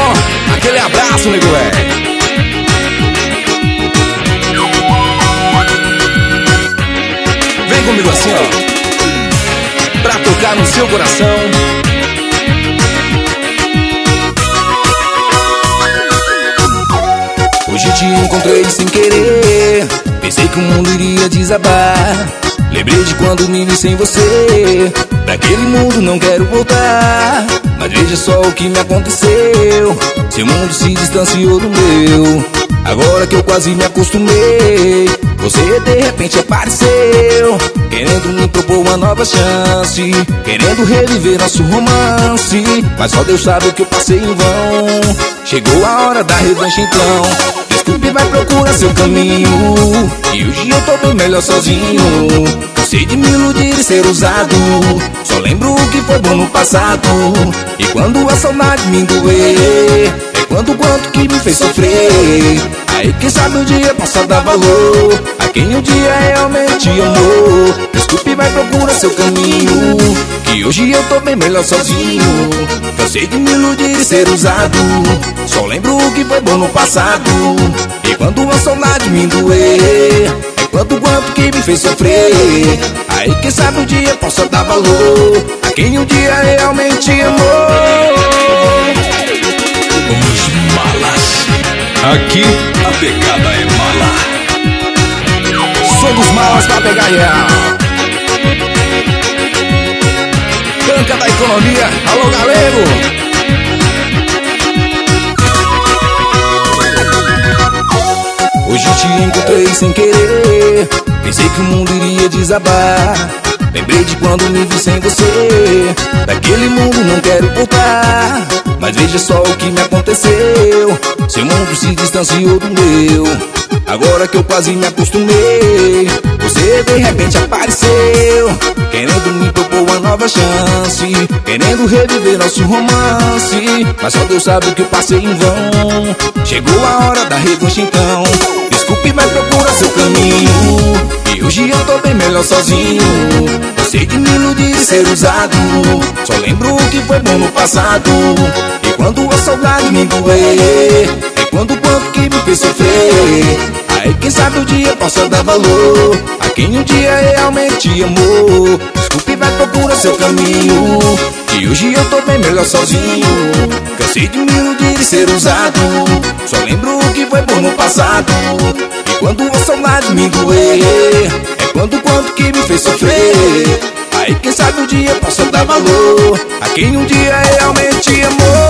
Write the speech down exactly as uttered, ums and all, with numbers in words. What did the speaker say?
Aquele abraço, nego velho. Vem comigo assim, ó, pra tocar no seu coração. Hoje te encontrei sem querer, pensei que o mundo iria desabar. Lembrei de quando me vi sem você, daquele mundo não quero voltar. Mas veja só o que me aconteceu, seu mundo se distanciou do meu. Agora que eu quase me acostumei, você de repente apareceu, querendo me propor uma nova chance, querendo reviver nosso romance. Mas só Deus sabe o que eu passei em vão. Chegou a hora da revanche então. Desculpe, vai procurar seu caminho, e hoje eu tô bem melhor sozinho. Cansei de me iludir e ser usado, só lembro o que foi bom no passado. E quando a saudade me doer, é quando o quanto que me fez sofrer. Aí quem sabe um dia possa dar valor a quem um dia realmente amou. Desculpe, vai procurar seu caminho, que hoje eu tô bem melhor sozinho. Cansei de me iludir e ser usado, só lembro o que foi bom no passado. E quando a saudade me doer, é quando o quanto que me fez sofrer. Aí quem sabe um dia possa dar valor a quem um dia realmente amou. Os malas, aqui a pegada é mala. Sou dos malas pra pegar real. Banca da economia, alô galego. Hoje te encontrei sem querer, pensei que o mundo iria desabar. Lembrei de quando me vi sem você, daquele mundo não quero voltar. Mas veja só o que me aconteceu, seu mundo se distanciou do meu. Agora que eu quase me acostumei, você de repente apareceu, querendo me propor uma nova chance, querendo reviver nosso romance. Mas só Deus sabe o que eu passei em vão. Chegou a hora da revanche então. Desculpe, mas procura seu caminho, e hoje eu tô bem melhor sozinho. Cansei de me iludir e ser usado, só lembro o que foi bom no passado. E quando a saudade me doer, é quando o quanto que me fez sofrer. Aí quem sabe um dia possa dar valor a quem um dia realmente amou. Desculpe, vai procurar seu caminho, que hoje eu tô bem melhor sozinho. Cansei de me iludir e ser usado, só lembro o que foi bom no passado. E quando a saudade me doer, é quando o quanto que me fez sofrer. Aí quem sabe um dia possa dar valor a quem um dia realmente amou.